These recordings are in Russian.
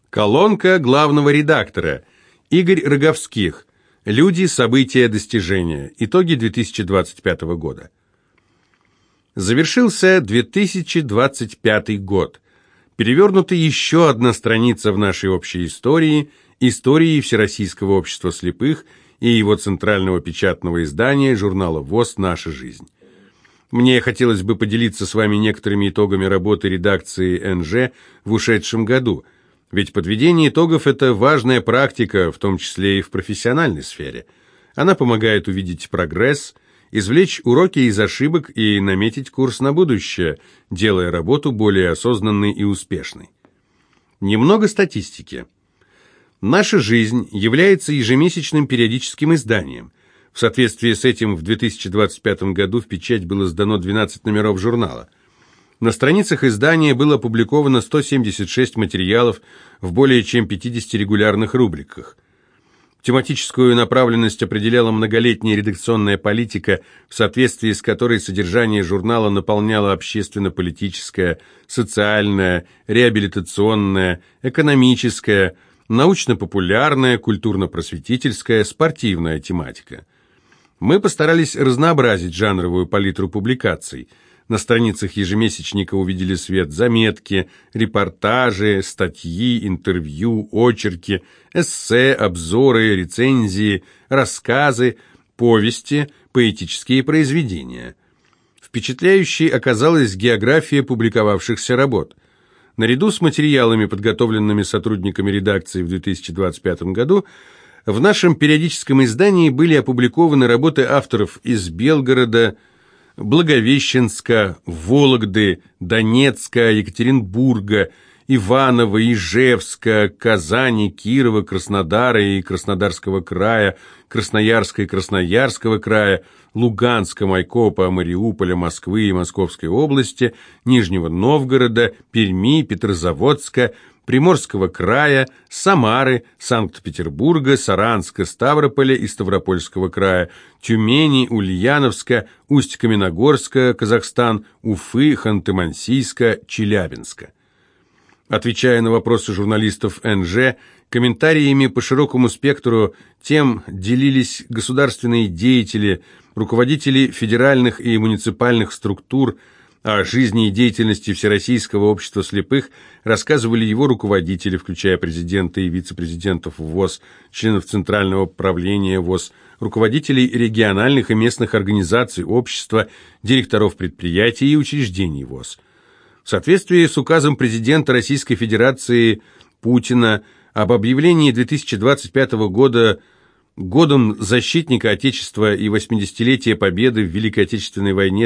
Колонка главного редактора. Игорь Роговских. Люди, события, достижения. Итоги 2025 года. Завершился 2025 год. Перевернута еще одна страница в нашей общей истории, истории Всероссийского общества слепых и его центрального печатного издания журнала ВОС «Наша жизнь». Мне хотелось бы поделиться с вами некоторыми итогами работы редакции НЖ в ушедшем году, ведь подведение итогов – это важная практика, в том числе и в профессиональной сфере. Она помогает увидеть прогресс, извлечь уроки из ошибок и наметить курс на будущее, делая работу более осознанной и успешной. Немного статистики. «Наша жизнь» является ежемесячным периодическим изданием. В соответствии с этим в 2025 году в печать было сдано 12 номеров журнала. На страницах издания было опубликовано 176 материалов в более чем 50 регулярных рубриках. Тематическую направленность определяла многолетняя редакционная политика, в соответствии с которой содержание журнала наполняло общественно-политическое, социальное, реабилитационное, экономическое, научно-популярная, культурно-просветительская, спортивная тематика. Мы постарались разнообразить жанровую палитру публикаций. На страницах ежемесячника увидели свет заметки, репортажи, статьи, интервью, очерки, эссе, обзоры, рецензии, рассказы, повести, поэтические произведения. Впечатляющей оказалась география публиковавшихся работ. Наряду с материалами, подготовленными сотрудниками редакции в 2025 году, в нашем периодическом издании были опубликованы работы авторов из Белгорода, Благовещенска, Вологды, Донецка, Екатеринбурга, Иваново, Ижевска, Казани, Кирова, Краснодара и Краснодарского края, Красноярска и Красноярского края, Луганска, Майкопа, Мариуполя, Москвы и Московской области, Нижнего Новгорода, Перми, Петрозаводска, Приморского края, Самары, Санкт-Петербурга, Саранска, Ставрополя и Ставропольского края, Тюмени, Ульяновска, Усть-Каменогорска, Казахстан, Уфы, Ханты-Мансийска, Челябинска. Отвечая на вопросы журналистов НЖ, комментариями по широкому спектру тем делились государственные деятели, руководители федеральных и муниципальных структур. О жизни и деятельности Всероссийского общества слепых рассказывали его руководители, включая президента и вице-президентов ВОС, членов Центрального правления ВОС, руководителей региональных и местных организаций общества, директоров предприятий и учреждений ВОС. В соответствии с указом президента Российской Федерации Путина об объявлении 2025 года Годом защитника Отечества и 80-летия Победы в Великой Отечественной войне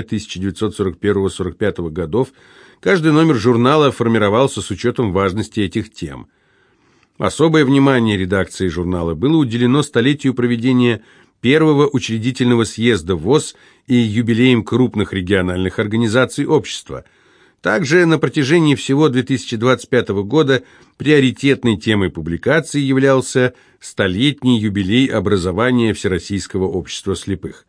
1941-45 годов, каждый номер журнала формировался с учетом важности этих тем. Особое внимание редакции журнала было уделено столетию проведения первого учредительного съезда ВОС и юбилеям крупных региональных организаций общества. Также на протяжении всего 2025 года приоритетной темой публикации являлся столетний юбилей образования Всероссийского общества слепых.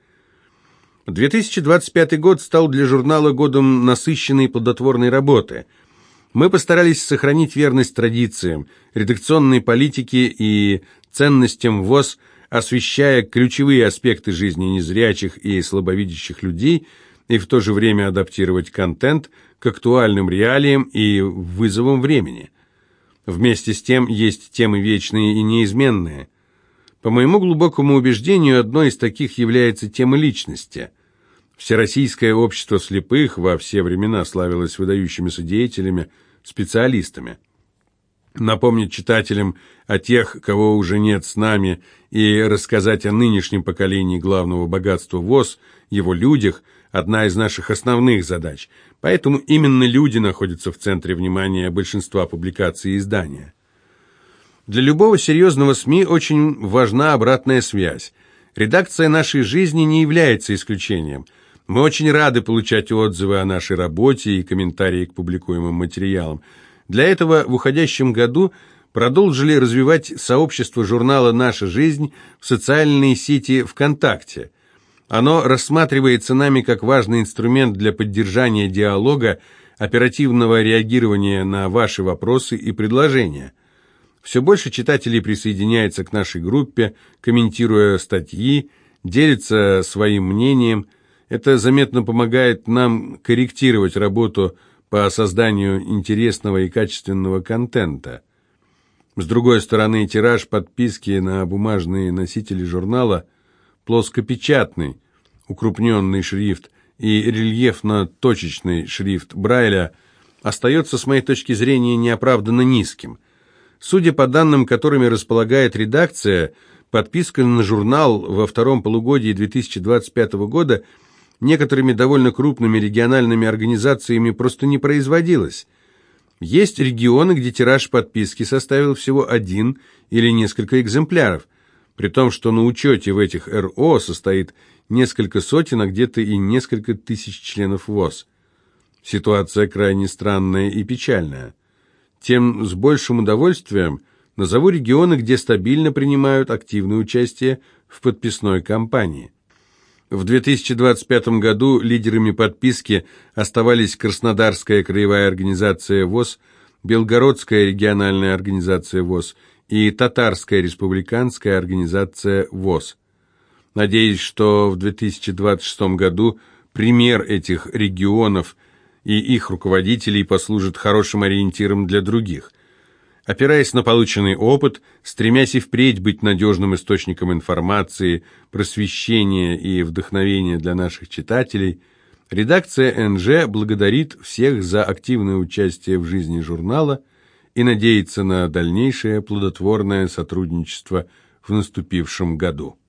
2025 год стал для журнала годом насыщенной и плодотворной работы. Мы постарались сохранить верность традициям, редакционной политике и ценностям ВОС, освещая ключевые аспекты жизни незрячих и слабовидящих людей, и в то же время адаптировать контент к актуальным реалиям и вызовам времени. Вместе с тем есть темы вечные и неизменные. По моему глубокому убеждению, одной из таких является тема личности. Всероссийское общество слепых во все времена славилось выдающимися деятелями, специалистами. Напомнить читателям о тех, кого уже нет с нами, и рассказать о нынешнем поколении главного богатства ВОС, его людях – одна из наших основных задач, поэтому именно люди находятся в центре внимания большинства публикаций издания. Для любого серьезного СМИ очень важна обратная связь. Редакция «Нашей жизни» не является исключением. Мы очень рады получать отзывы о нашей работе и комментарии к публикуемым материалам. Для этого в уходящем году продолжили развивать сообщество журнала «Наша жизнь» в социальной сети ВКонтакте. Оно рассматривается нами как важный инструмент для поддержания диалога, оперативного реагирования на ваши вопросы и предложения. Все больше читателей присоединяется к нашей группе, комментируя статьи, делится своим мнением. Это заметно помогает нам корректировать работу по созданию интересного и качественного контента. С другой стороны, тираж подписки на бумажные носители журнала плоскопечатный, укрупненный шрифт и рельефно-точечный шрифт Брайля остается, с моей точки зрения, неоправданно низким. Судя по данным, которыми располагает редакция, подписка на журнал во втором полугодии 2025 года некоторыми довольно крупными региональными организациями просто не производилась. Есть регионы, где тираж подписки составил всего 1 или несколько экземпляров, при том, что на учете в этих РО состоит несколько сотен, а где-то и несколько тысяч членов ВОС. Ситуация крайне странная и печальная. Тем с большим удовольствием назову регионы, где стабильно принимают активное участие в подписной кампании. В 2025 году лидерами подписки оставались Краснодарская краевая организация ВОС, Белгородская региональная организация ВОС и Татарская республиканская организация ВОС. Надеюсь, что в 2026 году пример этих регионов и их руководителей послужит хорошим ориентиром для других. Опираясь на полученный опыт, стремясь и впредь быть надежным источником информации, просвещения и вдохновения для наших читателей, редакция НЖ благодарит всех за активное участие в жизни журнала и надеется на дальнейшее плодотворное сотрудничество в наступившем году.